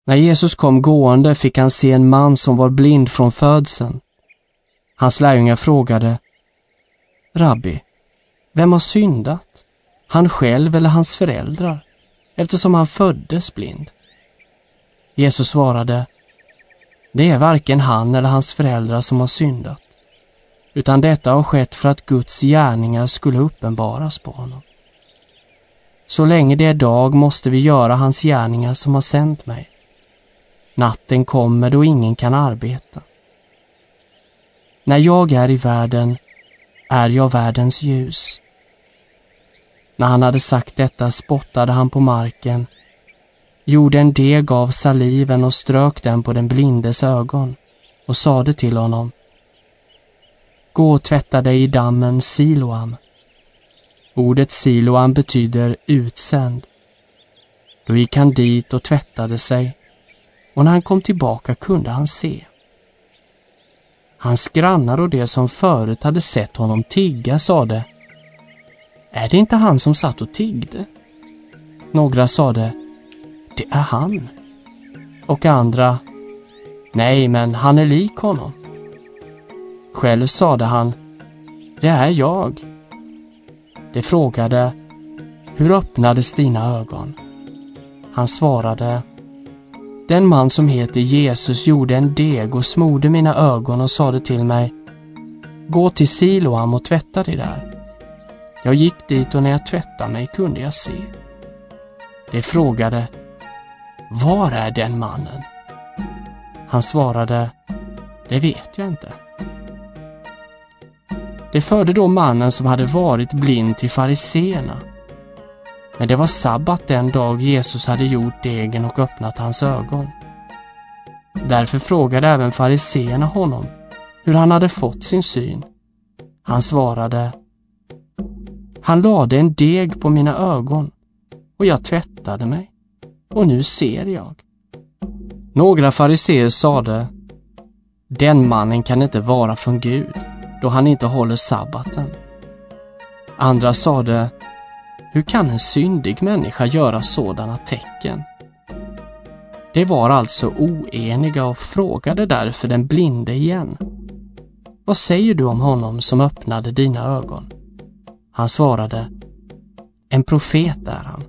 När Jesus kom gående fick han se en man som var blind från födseln. Hans lärjungar frågade: Rabbi, vem har syndat? Han själv eller hans föräldrar, eftersom han föddes blind? Jesus svarade: Det är varken han eller hans föräldrar som har syndat, utan detta har skett för att Guds gärningar skulle uppenbaras på honom. Så länge det är dag måste vi göra hans gärningar som har sänt mig. Natten kommer då ingen kan arbeta. När jag är i världen är jag världens ljus. När han hade sagt detta spottade han på marken, gjorde en deg av saliven och strök den på den blindes ögon och sade till honom: Gå och tvätta dig i dammen Siloam. Ordet Siloam betyder utsänd. Då gick han dit och tvättade sig, och när han kom tillbaka kunde han se. Hans grannar och de som förut hade sett honom tigga sade: Är det inte han som satt och tiggde? Några sade: Det är han. Och andra: Nej, men han är lik honom. Själv sade han: Det är jag. De frågade: Hur öppnades dina ögon? Han svarade: Den man som heter Jesus gjorde en deg och smorde mina ögon och sade till mig: Gå till Siloam och tvätta dig där. Jag gick dit och när jag tvättade mig kunde jag se. De frågade: Var är den mannen? Han svarade: Det vet jag inte. De förde då mannen som hade varit blind till fariseerna. Men det var sabbat den dag Jesus hade gjort degen och öppnat hans ögon. Därför frågade även fariseerna honom hur han hade fått sin syn. Han svarade: Han lade en deg på mina ögon och jag tvättade mig, och nu ser jag. Några fariseer sade: Den mannen kan inte vara från Gud, då han inte håller sabbaten. Andra sade: Hur kan en syndig människa göra sådana tecken? De var alltså oeniga och frågade därför den blinde igen: Vad säger du om honom som öppnade dina ögon? Han svarade: En profet är han.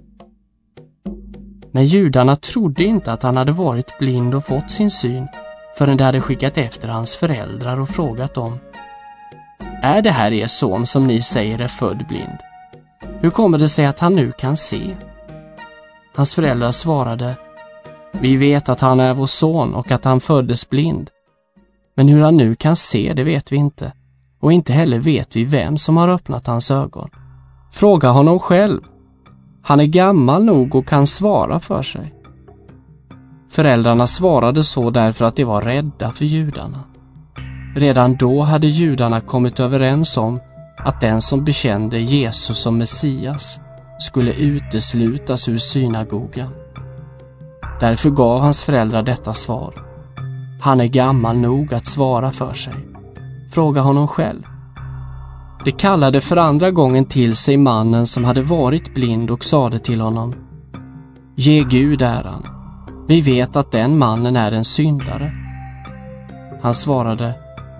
Men judarna trodde inte att han hade varit blind och fått sin syn förrän de hade skickat efter hans föräldrar och frågat dem: Är det här er son som ni säger är född blind? Hur kommer det sig att han nu kan se? Hans föräldrar svarade: Vi vet att han är vår son och att han föddes blind. Men hur han nu kan se, det vet vi inte. Och inte heller vet vi vem som har öppnat hans ögon. Fråga honom själv. Han är gammal nog och kan svara för sig. Föräldrarna svarade så därför att de var rädda för judarna. Redan då hade judarna kommit överens om att den som bekände Jesus som Messias skulle uteslutas ur synagogan. Därför gav hans föräldrar detta svar: Han är gammal nog att svara för sig. Fråga honom själv. De kallade för andra gången till sig mannen som hade varit blind och sade till honom: Ge Gud äran. Vi vet att den mannen är en syndare. Han svarade: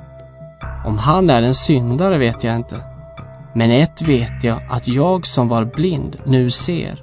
Om han är en syndare vet jag inte. Men ett vet jag, att jag som var blind nu ser.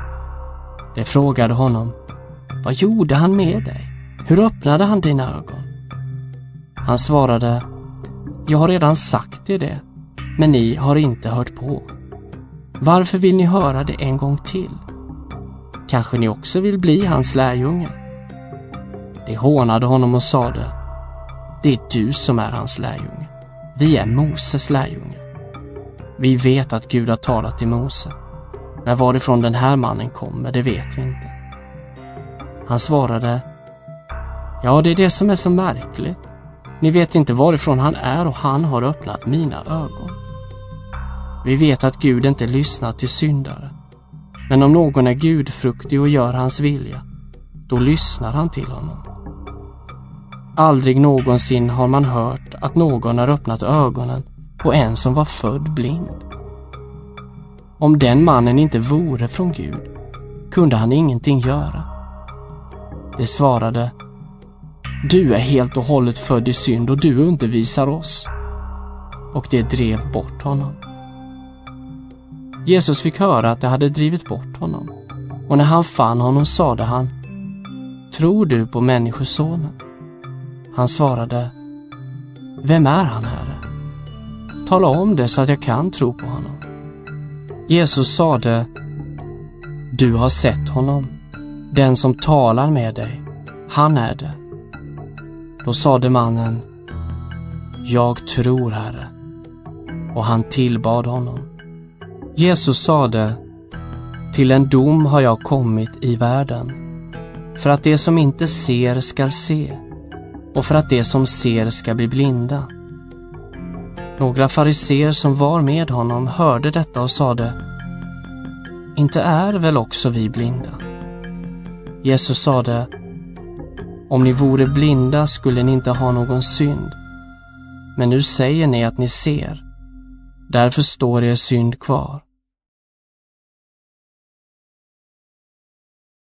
De frågade honom: Vad gjorde han med dig? Hur öppnade han dina ögon? Han svarade: Jag har redan sagt er det, men ni har inte hört på. Varför vill ni höra det en gång till? Kanske ni också vill bli hans lärjunge? De hånade honom och sade: Det är du som är hans lärjunge. Vi är Moses lärjunge. Vi vet att Gud har talat till Mose. Men varifrån den här mannen kommer, det vet vi inte. Han svarade: Ja, det är det som är så märkligt. Ni vet inte varifrån han är och han har öppnat mina ögon. Vi vet att Gud inte lyssnar till syndare. Men om någon är gudfruktig och gör hans vilja, då lyssnar han till honom. Aldrig någonsin har man hört att någon har öppnat ögonen på en som var född blind. Om den mannen inte vore från Gud, kunde han ingenting göra. De svarade: Du är helt och hållet född i synd och du undervisar oss. Och de drev bort honom. Jesus fick höra att de hade drivit bort honom. Och när han fann honom sade han: Tror du på Människosonen? Han svarade: Vem är han, Herre? Tala om det så att jag kan tro på honom. Jesus sade: Du har sett honom. Den som talar med dig, han är det. Då sade mannen: Jag tror, Herre. Och han tillbad honom. Jesus sade: Till en dom har jag kommit i världen, för att det som inte ser skall se, och för att det som ser ska bli blinda. Några fariseer som var med honom hörde detta och sade: Inte är väl också vi blinda? Jesus sade: Om ni vore blinda skulle ni inte ha någon synd. Men nu säger ni att ni ser. Därför står er synd kvar.